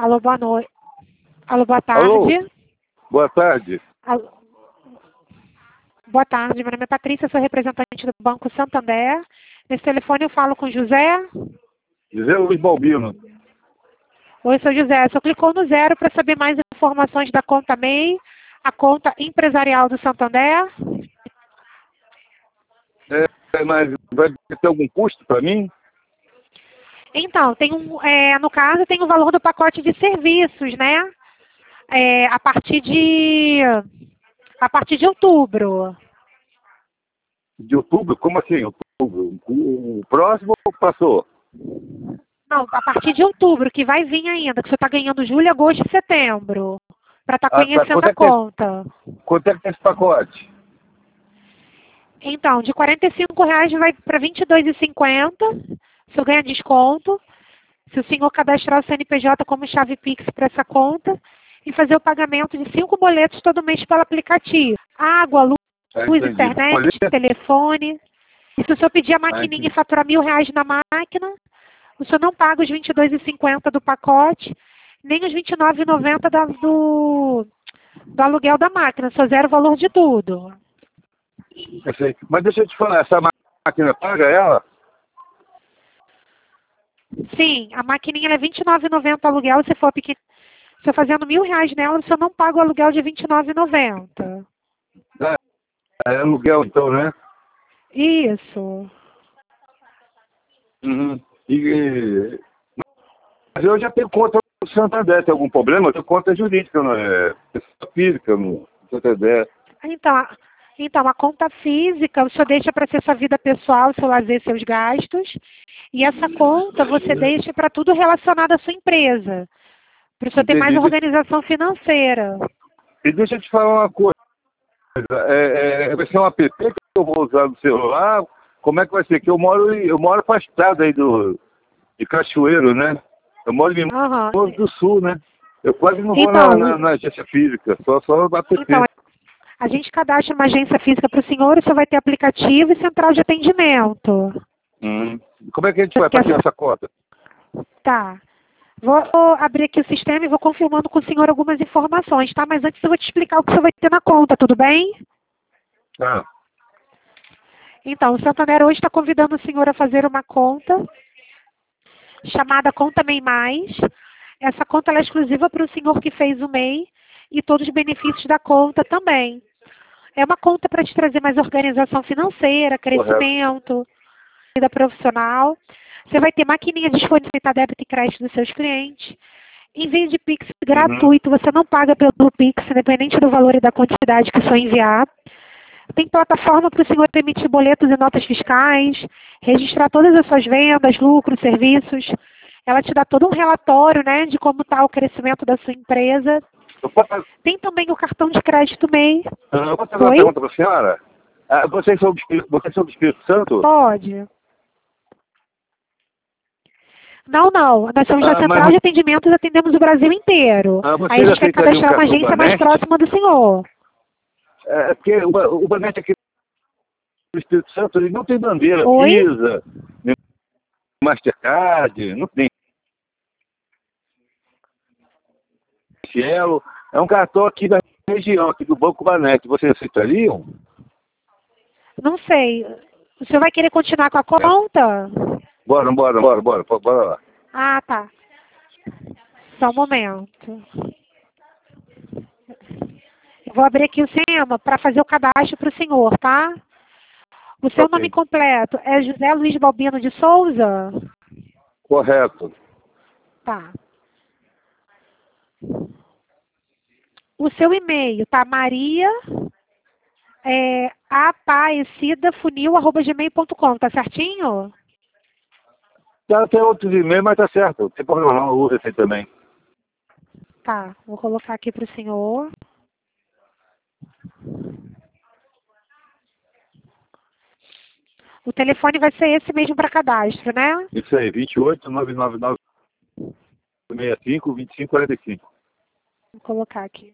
Alô, boa noite. Alô, boa Alô? tarde. Boa tarde. Alô. Boa tarde, meu nome é Patrícia, sou representante do Banco Santander. Nesse telefone eu falo com José. José Luiz Balbino. Oi, sou José. Só clicou no 0 para saber mais informações da conta MEI, a conta empresarial do Santander. Mas vai ter algum custo para mim? Então, no caso, tem o valor do pacote de serviços, né? A partir de outubro. De outubro? Como assim? Outubro? O próximo ou passou? Não, a partir de outubro, que vai vir ainda, que você está ganhando julho, agosto e setembro, para estar Ah, tá. conhecendo a conta. Quanto é que tem esse pacote? Então, de R$ 45 vai para R$ 22,50, o senhor ganha desconto. Se o senhor cadastrar o CNPJ como chave Pix para essa conta e fazer o pagamento de 5 boletos todo mês pelo aplicativo. Água, luz, Entendi. internet, telefone. E se o senhor pedir a maquininha e Entendi. faturar R$ 1.000 na máquina, o senhor não paga os R$ 22,50 do pacote, nem os R$ 29,90 do aluguel da máquina, só zero o valor de tudo. Eu sei. Mas deixa eu te falar, essa máquina paga ela? Sim, a maquininha é R$ 29,90 aluguel, se for pequeno. Se eu fazendo R$ 1.000 nela, o senhor não paga o aluguel de R$ 29,90. É aluguel então, né? Isso. Uhum. Mas eu já tenho conta no Santander, tem algum problema? Eu tenho conta jurídica, não é? Pessoa física no Santander. Então, a conta física, o senhor deixa para ser sua vida pessoal, seu lazer, seus gastos. E essa conta você deixa para tudo relacionado à sua empresa. Para o senhor ter mais Entendi. organização financeira. E deixa eu te falar uma coisa. Vai ser um app que eu vou usar no celular? Como é que vai ser? Que eu moro afastado aí de Cachoeiro, né? Eu moro em Aham. Mato do Sul, né? Eu quase não vou Então, na agência física, só no app. então, a gente cadastra uma agência física para o senhor, o senhor vai ter aplicativo e central de atendimento. Como é que a gente vai para tirar essa conta? Tá. Vou abrir aqui o sistema e vou confirmando com o senhor algumas informações, tá? Mas antes eu vou te explicar o que o senhor vai ter na conta, tudo bem? Ah, Então, o Santander hoje está convidando o senhor a fazer uma conta chamada Conta MEI Mais. Essa conta ela é exclusiva para o senhor que fez o MEI e todos os benefícios da conta também. É uma conta para te trazer mais organização financeira, correto. crescimento, vida profissional. Você vai ter maquininha disponível para aceitar débito e crédito dos seus clientes. Envio de Pix gratuito, você não paga pelo Pix, independente do valor e da quantidade que o senhor enviar. Tem plataforma para o senhor emitir boletos e notas fiscais, registrar todas as suas vendas, lucros, serviços. Ela te dá todo um relatório, né, de como está o crescimento da sua empresa. Eu posso, Tem também o cartão de crédito MEI. eu posso fazer uma Oi? pergunta para a senhora? Vocês são do Espírito Santo? Pode. Não. Nós somos da Mas Central de Atendimentos, atendemos o Brasil inteiro. Aí a vocês gente quer aceitariam um cadastrar uma cartão agência mais Banest? próxima do senhor. É porque o Banest aqui no Espírito Santo ele não tem bandeira Oi? Visa, nem Mastercard, não tem Cielo. É um cartão aqui da região, aqui do Banco Banest. Vocês aceitariam? Não sei. O senhor vai querer continuar com a conta? Bora lá. Ah, tá. Só um momento. Eu vou abrir aqui o sistema para fazer o cadastro para o senhor, tá? O seu nome Ok. completo é José Luiz Balbino de Souza? Correto. Tá. O seu e-mail tá apaecidafunil@gmail.com, tá certinho? Tem outros e-mails, mas tá certo. Não tem problema não, eu uso esse aí também. Tá, vou colocar aqui para o senhor. O telefone vai ser esse mesmo para cadastro, né? Isso aí, 28 99965 2545. Vou colocar aqui.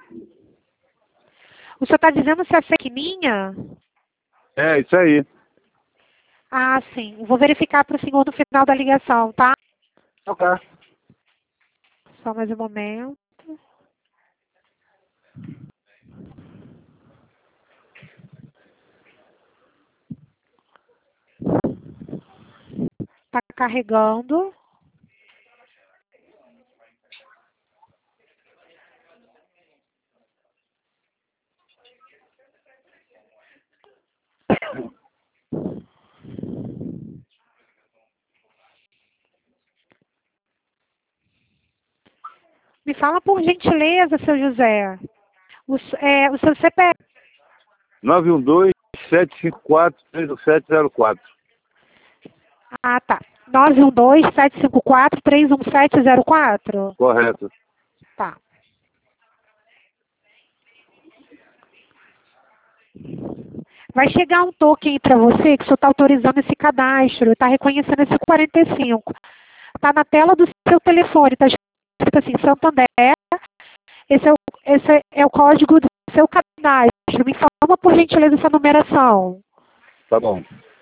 O senhor está dizendo se é maquininha? É, isso aí. Ah, sim. Vou verificar para o senhor no final da ligação, tá? Ok. Só mais um momento. Está carregando. Me fala por gentileza, seu José, o seu CPF. 912-754-3704. Ah, tá. 912-754-31704. Correto. Tá. Vai chegar um token para você que o senhor está autorizando esse cadastro, está reconhecendo esse 45. Está na tela do seu telefone, está escrito assim, Santander. Esse é o código do seu cadastro. Me informa, por gentileza, essa numeração. Tá bom.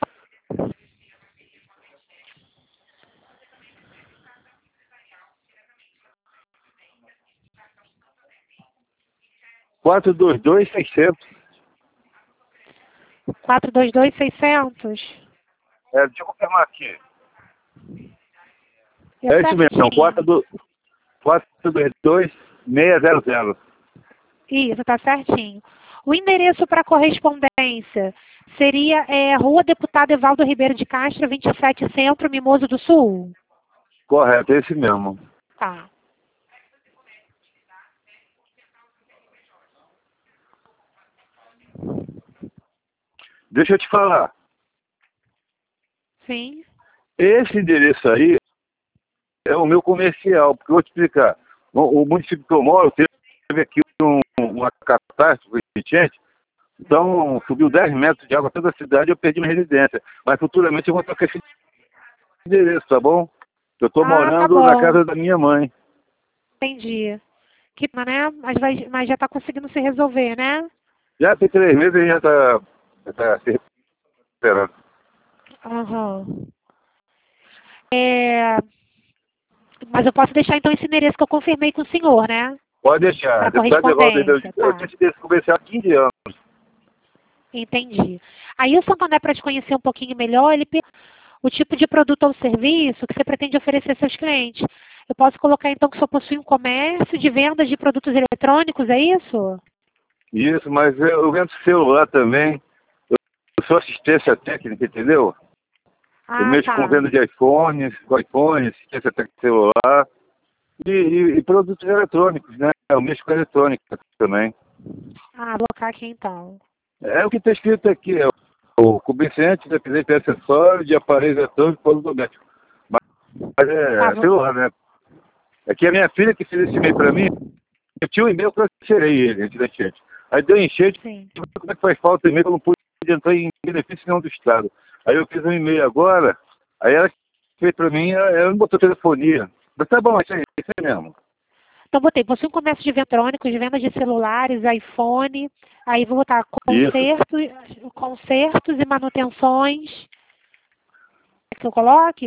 Quatro, dois, dois, 600. 422-600. Deixa eu confirmar aqui. É isso mesmo, 422-600. Isso, está certinho. O endereço para correspondência seria Rua Deputado Evaldo Ribeiro de Castro, 27 Centro, Mimoso do Sul? Correto, é esse mesmo. Tá. Deixa eu te falar. Sim. Esse endereço aí é o meu comercial, porque eu vou te explicar. O município que eu moro teve aqui uma catástrofe recente, então subiu 10 metros de água toda a cidade e eu perdi minha residência. Mas futuramente eu vou trocar esse endereço, tá bom? Eu estou morando tá na casa da minha mãe. Entendi. Que, né? Mas já está conseguindo se resolver, né? Já tem 3 meses e já está se recuperando. Aham. Mas eu posso deixar então esse endereço que eu confirmei com o senhor, né? Pode deixar. Para correspondência. Eu tenho esse endereço comercial há 15 anos. Entendi. Aí o Santander, para te conhecer um pouquinho melhor, ele pergunta o tipo de produto ou serviço que você pretende oferecer aos seus clientes. Eu posso colocar então que o senhor possui um comércio de vendas de produtos eletrônicos, é isso? Isso, mas eu vendo celular também. Eu sou assistência técnica, entendeu? Eu mexo com venda de iPhones, assistência técnica de celular e produtos eletrônicos, né? Eu mexo com eletrônica também. Colocar aqui então. É o que está escrito aqui, é o comerciante independente de acessório, de aparelho eletrônico e produto doméstico. Mas celular, né? Aqui é a minha filha que fez esse e-mail para mim. Eu tinha um e-mail que eu tirei ele antes da enchente. Aí deu enchente, como é que faz falta o e-mail que eu não pude entrar em benefício nenhum do Estado. Aí eu fiz um e-mail agora, aí ela fez para mim, ela não botou telefonia. Mas tá bom, isso aí mesmo. Então botei, possui um comércio de eletrônicos, de vendas de celulares, iPhone, aí vou botar consertos e manutenções. Que eu coloque?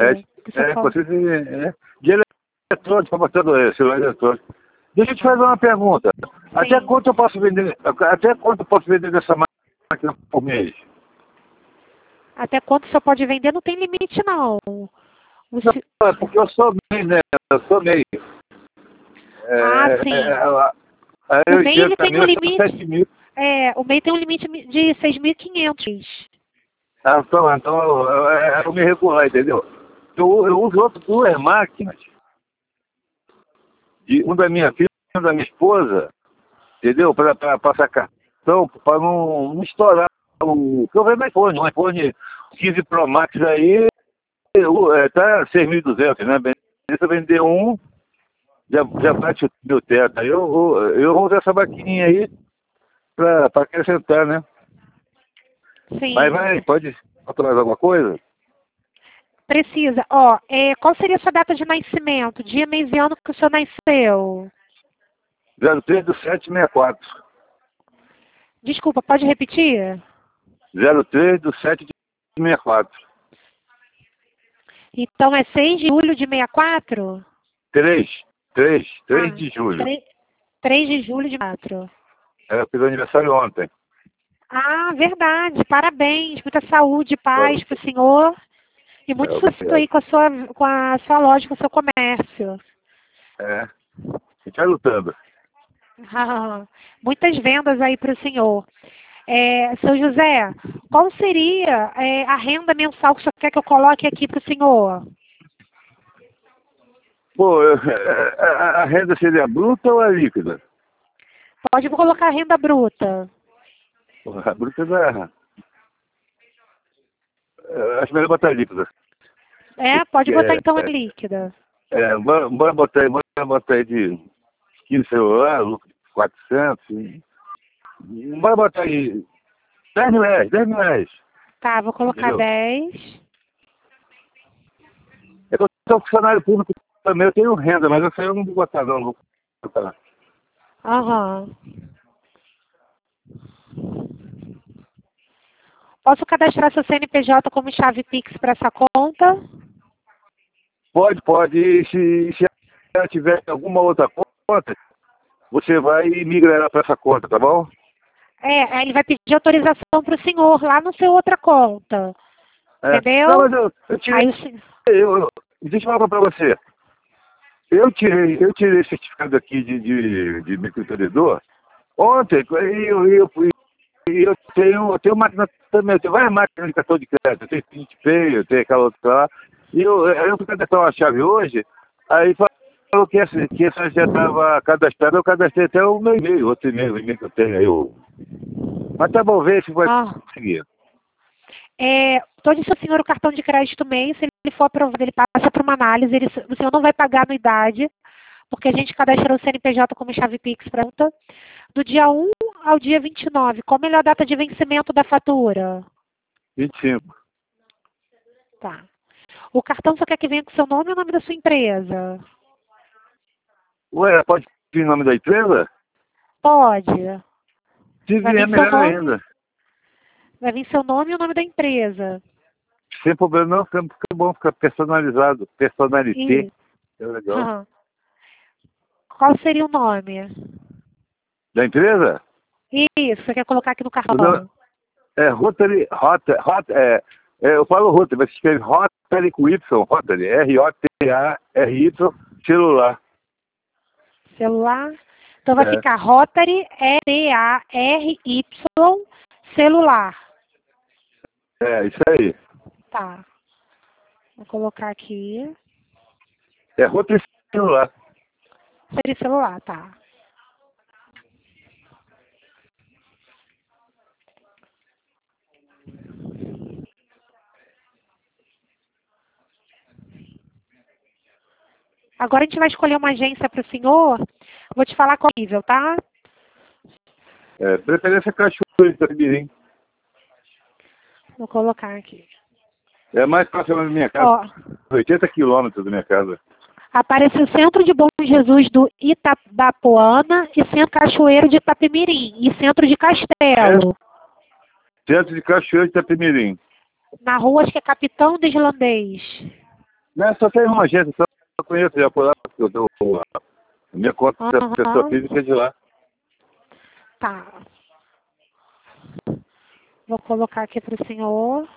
De eletrônico, para botar celular eletrônico. Deixa eu te fazer uma pergunta. Até quanto eu posso vender dessa máquina por mês? Até quanto você pode vender não tem limite, não. Não, porque eu sou MEI, né? Eu sou MEI. Sim. O MEI ele tem um limite. O MEI tem um limite de 6.500. Então eu me regular, entendeu? Eu uso duas máquinas. Um da minha filha e um da minha esposa, entendeu? Para passar cartão, para não estourar o que eu vendo iPhone. Um iPhone 15 Pro Max aí tá 6.200, né? Se eu vender um, já bate o meu teto. Aí eu vou usar essa maquininha aí para acrescentar, né? Sim. Mas pode botar mais alguma coisa? Precisa. Qual seria a sua data de nascimento? Dia, mês e ano que o senhor nasceu? 03/7/64. Desculpa, pode repetir? 03/7/64. Então é 6 de julho de 64? 3. 3 de julho. 3 de julho de 4. Eu fiz aniversário ontem. Ah, verdade. Parabéns. Muita saúde, paz para o senhor. E muito sucesso aí com a sua loja, com o seu comércio. A gente vai lutando. Muitas vendas aí para o senhor. Seu José, qual seria a renda mensal que o senhor quer que eu coloque aqui para o senhor? Pô, a renda seria bruta ou a líquida? Pode colocar a renda bruta. A bruta dá. Acho melhor botar líquida. Pode botar então a líquida. Bora botar aí de 15 celular, lucro de 400. Bora botar aí 10 mil reais. Tá, vou colocar 10. Eu sou funcionário público também, eu tenho renda, mas eu não vou botar não vou botar. Aham. Posso cadastrar seu CNPJ como chave Pix para essa conta? Pode. E se ela tiver alguma outra conta, você vai migrar para essa conta, tá bom? Ele vai pedir autorização para o senhor lá no seu outra conta. Entendeu? Não, mas eu tirei. Deixa eu falar para você. Eu tirei esse certificado aqui de microempreendedor ontem, e eu tenho máquina também, eu tenho várias máquinas de cartão de crédito, eu tenho PicPay, eu tenho aquela outra lá. E eu fui cadastrar uma chave hoje, aí falou que essa já estava cadastrada, eu cadastrei até o meu e-mail, outro e-mail, o e-mail que eu tenho aí. Mas tá bom, ver se vai conseguir. Todo seu senhor o cartão de crédito MEI, se ele for aprovado, ele passa para uma análise, o senhor não vai pagar anuidade, porque a gente cadastrou o CNPJ como chave Pix pronta, do dia 1 ao dia 29. Qual a melhor data de vencimento da fatura? 25. Tá. O cartão só quer que venha com seu nome ou o nome da sua empresa? Ué, pode vir o nome da empresa? Pode. Se vier, melhor ainda. Vai vir seu nome e o nome da empresa. Sem problema não, fica bom, fica personalizado. Personalité. É legal. Uhum. Qual seria o nome? Da empresa? Isso, você quer colocar aqui no cartão. Rotary, eu falo Rotary, mas se escreve Rotary com Y, Rotary, R-O-T-A-R-Y, celular. Celular. Então vai ficar Rotary, R-A-R-Y, celular. Isso aí. Tá. Vou colocar aqui. Rotary celular. Seria celular, tá. Agora a gente vai escolher uma agência para o senhor. Vou te falar qual nível, tá? Preferência Cachoeiro de Itapemirim. Vou colocar aqui. É mais próximo da minha casa. 80 quilômetros da minha casa. Apareceu Centro de Bom Jesus do Itabapoana e Centro Cachoeiro de Itapemirim. E Centro de Castelo. Centro de Cachoeiro de Itapemirim. Na rua, acho que é Capitão do Islandês. Não, só tem uma agência, só eu conheço já por lá, porque eu dou a minha conta da pessoa física de lá. Tá. Vou colocar aqui para o senhor.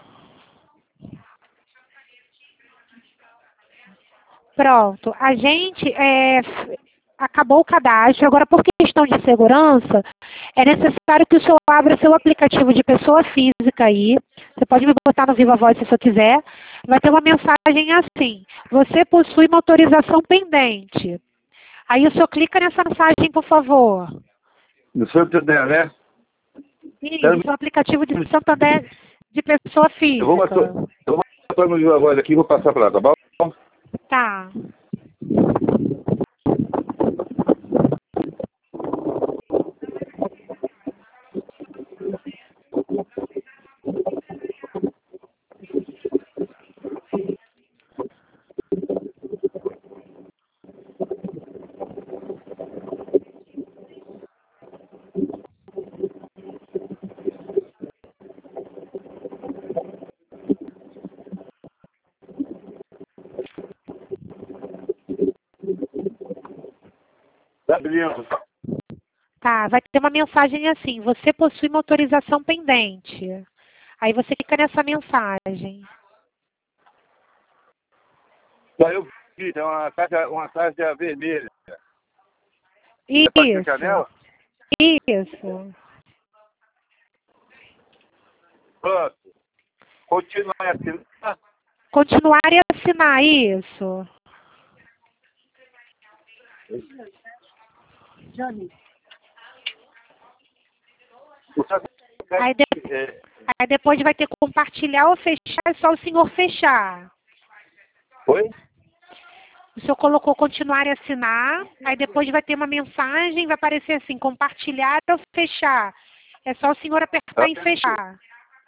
Pronto. A gente acabou o cadastro. Agora, por questão de segurança, é necessário que o senhor abra seu aplicativo de pessoa física aí. Você pode me botar no Viva Voz se o senhor quiser. Vai ter uma mensagem assim: você possui uma autorização pendente. Aí o senhor clica nessa mensagem, por favor. No Santander, né? Isso, o aplicativo de Santander de pessoa física. Eu vou botar no Viva Voz aqui e vou passar para lá, tá bom? Tá. abrindo. Tá, vai ter uma mensagem assim, você possui uma autorização pendente. Aí você clica nessa mensagem. Daí eu vi, tem uma caixa vermelha. Você pode clicar nela? Isso. Pronto. Continuar assim. Continuar e assinar, isso. Aí, aí depois vai ter que compartilhar ou fechar, é só o senhor fechar. Oi? O senhor colocou continuar e assinar, aí depois vai ter uma mensagem, vai aparecer assim, compartilhar ou fechar. É só o senhor apertar em fechar.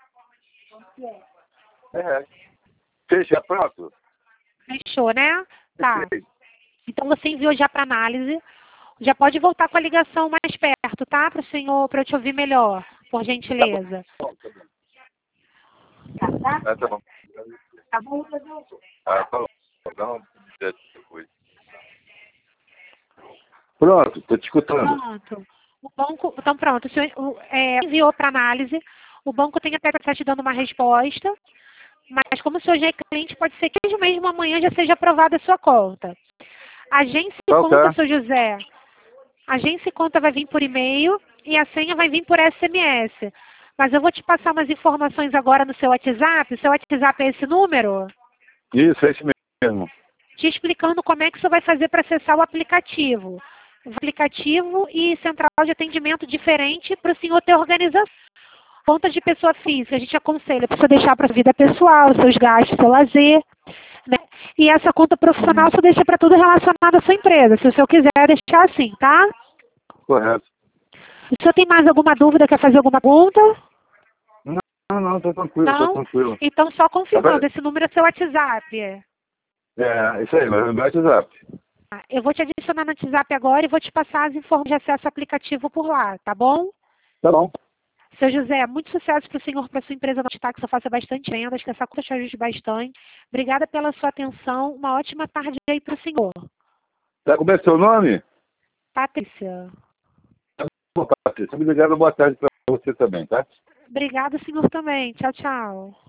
Fecha, pronto. Fechou, né? Tá. Então você enviou já para análise. Já pode voltar com a ligação mais perto, tá? Para o senhor, para eu te ouvir melhor, por gentileza. Tá bom. Tá bom? Tá bom. Dá uma depois. Pronto, tô te escutando. Pronto. O banco, então pronto, o senhor enviou para análise. O banco tem até para estar te dando uma resposta. Mas como o senhor já é cliente, pode ser que hoje mesmo amanhã já seja aprovada a sua conta. Agência e conta, seu José. Agência e conta vai vir por e-mail e a senha vai vir por SMS. Mas eu vou te passar umas informações agora no seu WhatsApp. O seu WhatsApp é esse número? Isso, é isso mesmo. Te explicando como é que você vai fazer para acessar o aplicativo. O aplicativo e central de atendimento diferente para o senhor ter organização. Conta de pessoa física, a gente aconselha para você deixar para a vida pessoal, seus gastos, seu lazer. Né? E essa conta profissional você deixa para tudo relacionado à sua empresa, se o senhor quiser deixar assim, tá? Correto. O senhor tem mais alguma dúvida, quer fazer alguma pergunta? Não, tô tranquilo, Não? tô tranquilo. Então, só confirmando, esse número é seu WhatsApp. Isso aí, meu WhatsApp. Eu vou te adicionar no WhatsApp agora e vou te passar as informações de acesso ao aplicativo por lá, tá bom? Tá bom. Seu José, muito sucesso para o senhor, para a sua empresa, que você faça bastante vendas, que essa conta te ajude bastante. Obrigada pela sua atenção, uma ótima tarde aí para o senhor. Tá, como é seu nome? Patrícia. Tá bom, Patrícia. Obrigado, boa tarde para você também, tá? Obrigada, senhor, também. Tchau, tchau.